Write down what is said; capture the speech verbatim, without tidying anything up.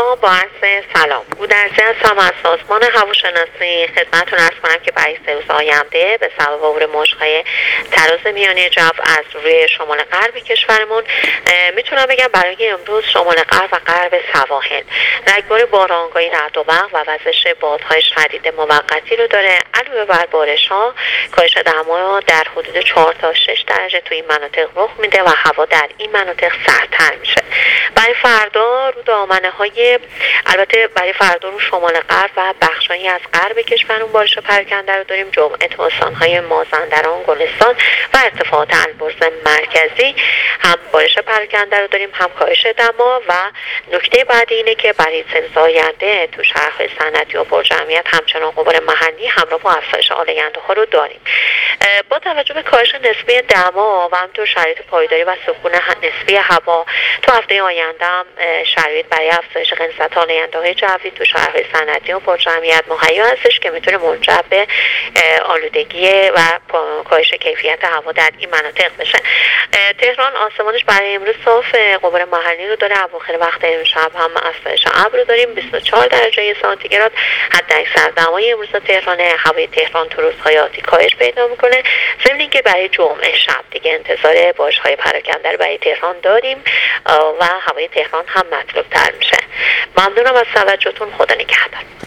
شما با عرض سلام. گودرزی هستم از سازمان هواشناسی. خدمتتون عرض کنم که برای سه روز آینده به سبب عبور موج‌های تراز میانی جو از روی شمال غربی کشورمون میتونم بگم برای امروز شمال غرب و غرب سواحل رگبار بارانگاهی، رعد و برق و وزش بادهای شدید موقتی رو داره. علاوه بر بارش‌ها کاهش دما در حدود چهار تا شش درجه توی این مناطق رخ میده و هوا در این مناطق سردتر میشه. برای فردا رو دامنه های البته برای فردا رو شمال غرب و بخشایی از غرب کشورمون بارش پراکنده رو داریم. جمعه تا استان‌های مازندران، گلستان و ارتفاعات البرز مرکزی هم بارش پراکنده رو داریم، هم کاهش دما. و نکته بعدی اینه که برای سه روز آینده تو شهرهای صنعتی و پرجمعیت همچنان غبار محلی همراه با افزایش آلاینده ها رو داریم. با توجه به کاهش نسبی دما و همینطور شرایط پایداری و سکون نسبی هوا تو هفته آینده هم شرایط برای افزایش غلظت آلاینده‌های جوی تو شهرهای صنعتی و پرجمعیت مهیا هستش که میتونه منجر به آلودگی و کاهش کیفیت هوا در این مناطق بشه. تهران آسمانش برای امروز صاف، غبار محلی رو داره. اواخر وقت امشب هم افزایش ابر رو داریم، بیست و چهار درجه سانتیگراد حداکثر دمای امروز تهران. هوای تهران تو روزهای آتی کاهش پیدا میکنه. ضمن اینکه برای جمعه شب دیگه انتظار بارش‌های پراکنده رو برای تهران داریم و هوای تهران هم مطلوب تر میشه. ممنونم از توجهتون. خدا نگهدار.